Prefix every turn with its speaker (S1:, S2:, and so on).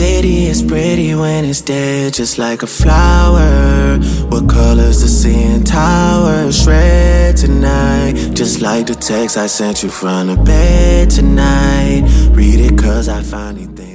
S1: city is pretty when it's dead, just like a flower. What color's the CN Towers? Red tonight, just like the text I sent you from the bed tonight. Read it cause I finally think